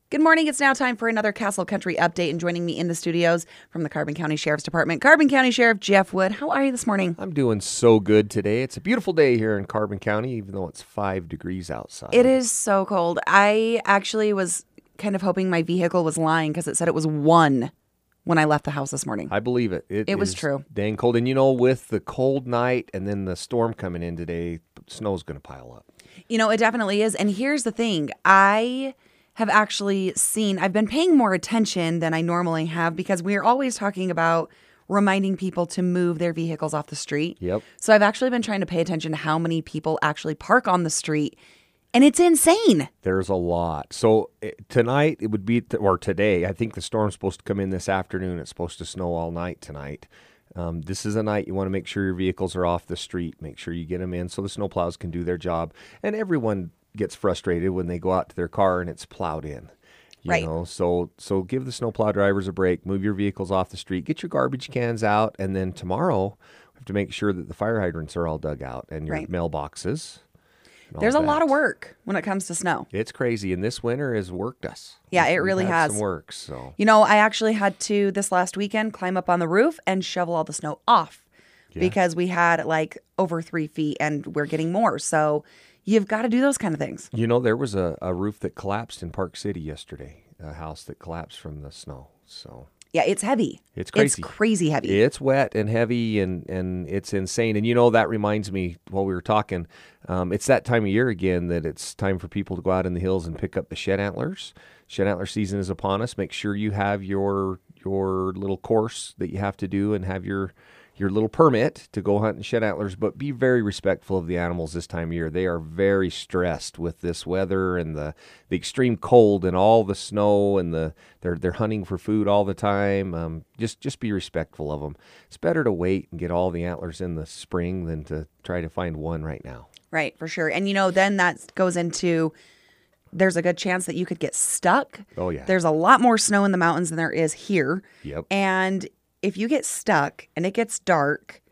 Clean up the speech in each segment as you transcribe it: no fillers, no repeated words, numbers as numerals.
Good morning. It's now time for another Castle Country update, and joining me in the studios from the Carbon County Sheriff's Department, Carbon County Sheriff Jeff Wood. How are you this morning? I'm doing so good today. It's a beautiful day here in Carbon County, even though it's 5 degrees outside. It is so cold. I actually was kind of hoping my vehicle was lying because it said it was 1 when I left the house this morning. I believe it. It was true. Dang cold. And with the cold night and then the storm coming in today, snow's going to pile up. It definitely is. And here's the thing. I have actually I've been paying more attention than I normally have because we're always talking about reminding people to move their vehicles off the street. Yep. So I've actually been trying to pay attention to how many people actually park on the street, and it's insane. There's a lot. So tonight it would be, or today, I think the storm's supposed to come in this afternoon. It's supposed to snow all night tonight. This is a night you want to make sure your vehicles are off the street. Make sure you get them in so the snowplows can do their job. And everyone gets frustrated when they go out to their car and it's plowed in. You know, so give the snowplow drivers a break. Move your vehicles off the street. Get your garbage cans out, and then tomorrow we have to make sure that the fire hydrants are all dug out and your mailboxes. There's a lot of work when it comes to snow. It's crazy, and this winter has worked us. Yeah, it really has. Some work. So I actually had to this last weekend climb up on the roof and shovel all the snow off because we had like over 3 feet, and we're getting more. So you've got to do those kind of things. There was a roof that collapsed in Park City yesterday, a house that collapsed from the snow. So yeah, it's heavy. It's crazy. It's crazy heavy. It's wet and heavy, and it's insane. And that reminds me, while we were talking, it's that time of year again that it's time for people to go out in the hills and pick up the shed antlers. Shed antler season is upon us. Make sure you have your little course that you have to do and have your little permit to go hunt and shed antlers, but be very respectful of the animals this time of year. They are very stressed with this weather and the extreme cold and all the snow, and they're hunting for food all the time. Just be respectful of them. It's better to wait and get all the antlers in the spring than to try to find one right now. Right, for sure. And then that goes into, there's a good chance that you could get stuck. Oh yeah. There's a lot more snow in the mountains than there is here. Yep. And if you get stuck and it gets dark,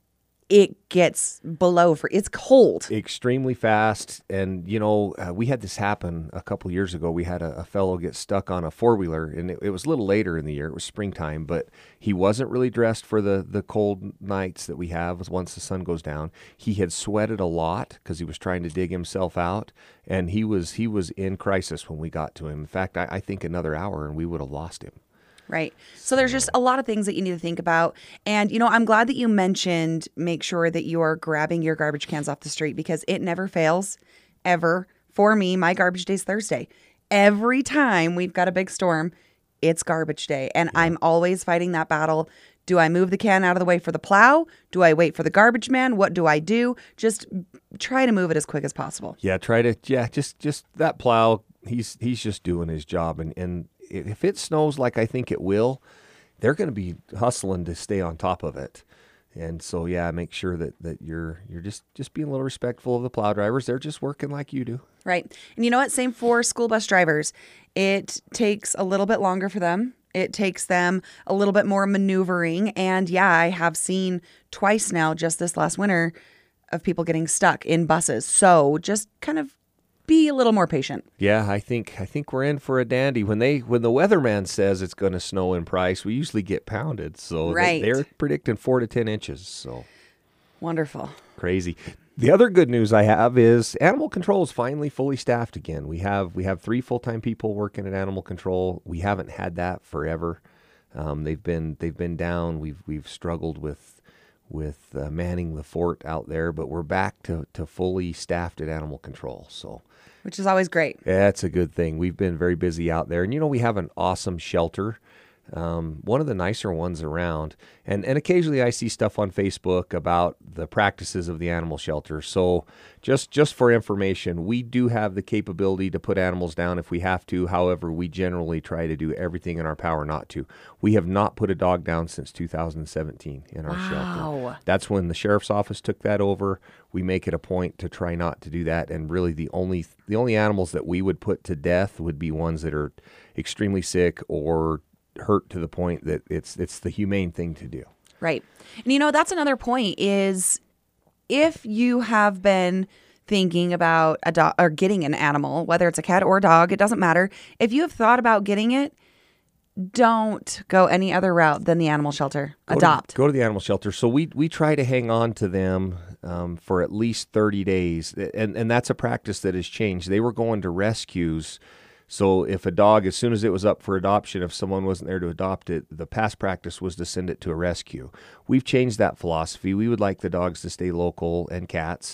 it gets it's cold. Extremely fast. And, we had this happen a couple years ago. We had a fellow get stuck on a four-wheeler, and it was a little later in the year. It was springtime, but he wasn't really dressed for the cold nights that we have once the sun goes down. He had sweated a lot because he was trying to dig himself out, and he was in crisis when we got to him. In fact, I think another hour and we would have lost him. Right. So there's just a lot of things that you need to think about. And, I'm glad that you mentioned make sure that you are grabbing your garbage cans off the street, because it never fails, ever. For me, my garbage day is Thursday. Every time we've got a big storm, it's garbage day. And I'm always fighting that battle. Do I move the can out of the way for the plow? Do I wait for the garbage man? What do I do? Just try to move it as quick as possible. Yeah, just that plow, he's just doing his job. And if it snows like I think it will, they're going to be hustling to stay on top of it. And so, make sure that you're just being a little respectful of the plow drivers. They're just working like you do. Right. And you know what? Same for school bus drivers. It takes a little bit longer for them. It takes them a little bit more maneuvering. And I have seen twice now, just this last winter, of people getting stuck in buses. So just kind of be a little more patient. Yeah, I think we're in for a dandy. When the weatherman says it's going to snow in Price, we usually get pounded. So they're predicting 4 to 10 inches. So wonderful. Crazy. The other good news I have is animal control is finally fully staffed again. We have 3 full-time people working at animal control. We haven't had that forever. They've been down. We've struggled with manning the fort out there, but we're back to fully staffed at animal control. So, which is always great. That's a good thing. We've been very busy out there, and we have an awesome shelter. One of the nicer ones around, and occasionally I see stuff on Facebook about the practices of the animal shelter. So just for information, we do have the capability to put animals down if we have to. However, we generally try to do everything in our power not to. We have not put a dog down since 2017 in our shelter. That's when the sheriff's office took that over. We make it a point to try not to do that, and really the only animals that we would put to death would be ones that are extremely sick or hurt to the point that it's the humane thing to do. Right. And that's another point is, if you have been thinking about a dog or getting an animal, whether it's a cat or a dog, it doesn't matter. If you have thought about getting it, don't go any other route than the animal shelter. Adopt. Go to the animal shelter. So we try to hang on to them for at least 30 days. And that's a practice that has changed. They were going to rescues. So if a dog, as soon as it was up for adoption, if someone wasn't there to adopt it, the past practice was to send it to a rescue. We've changed that philosophy. We would like the dogs to stay local and cats.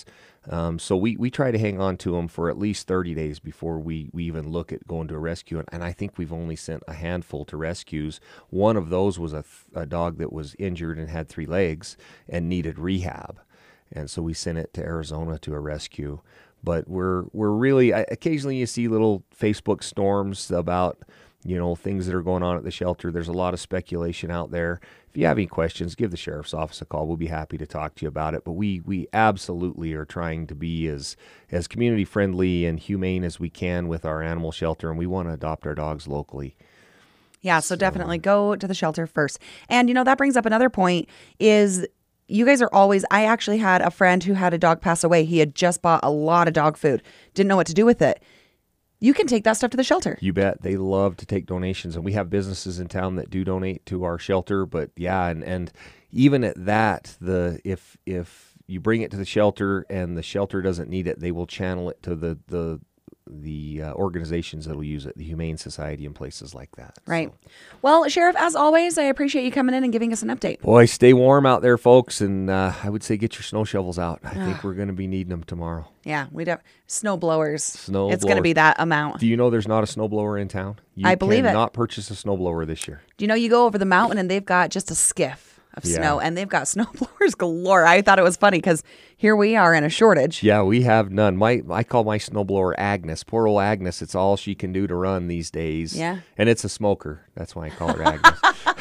So we try to hang on to them for at least 30 days before we even look at going to a rescue. And I think we've only sent a handful to rescues. One of those was a dog that was injured and had 3 legs and needed rehab. And so we sent it to Arizona to a rescue. But we're really, occasionally you see little Facebook storms about, things that are going on at the shelter. There's a lot of speculation out there. If you have any questions, give the sheriff's office a call. We'll be happy to talk to you about it. But we absolutely are trying to be as community friendly and humane as we can with our animal shelter, and we want to adopt our dogs locally. Yeah, so definitely go to the shelter first. And, that brings up another point is you guys are always, I actually had a friend who had a dog pass away. He had just bought a lot of dog food, didn't know what to do with it. You can take that stuff to the shelter. You bet. They love to take donations, and we have businesses in town that do donate to our shelter. But yeah, and even at that, if you bring it to the shelter and the shelter doesn't need it, they will channel it to the organizations that will use it, the Humane Society and places like that. Right. So. Well, Sheriff, as always, I appreciate you coming in and giving us an update. Boy, stay warm out there, folks, and I would say get your snow shovels out. I think we're going to be needing them tomorrow. Yeah, we do. Snow blowers. It's blowers. going to be that amount. Do you know there's not a snow blower in town? I believe it. You cannot purchase a snow blower this year. Do you know you go over the mountain and they've got just a skiff of snow, and they've got snow blowers galore. I thought it was funny because here we are in a shortage. Yeah, we have none. I call my snowblower Agnes. Poor old Agnes. It's all she can do to run these days. Yeah, and it's a smoker. That's why I call her Agnes.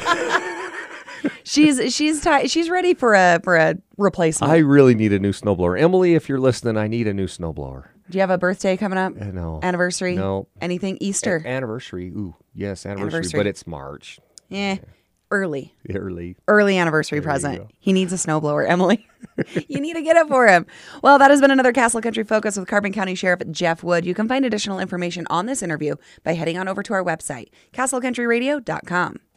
She's ready for a replacement. I really need a new snowblower. Emily, if you're listening, I need a new snowblower. Do you have a birthday coming up? No. Anniversary? No. Anything? Easter? Anniversary. Ooh, yes, anniversary. But it's March. Yeah. Early anniversary present. He needs a snowblower, Emily. You need to get it for him. Well, that has been another Castle Country Focus with Carbon County Sheriff Jeff Wood. You can find additional information on this interview by heading on over to our website, castlecountryradio.com.